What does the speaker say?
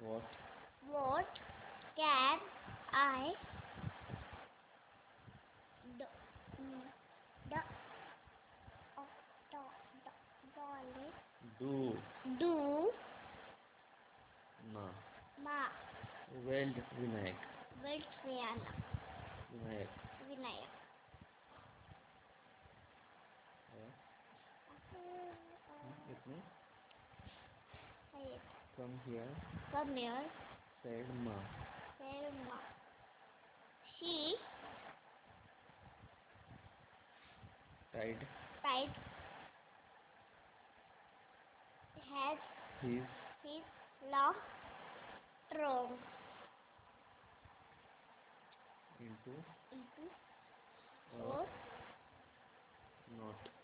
What What can I do? mm, do, oh, do, darling, do do ma ma weld Vinayak Viltriana Vinayak Vinaya? yeah. It means come here Come here, said ma said ma. She tied tied has his his long trunk into into a a knot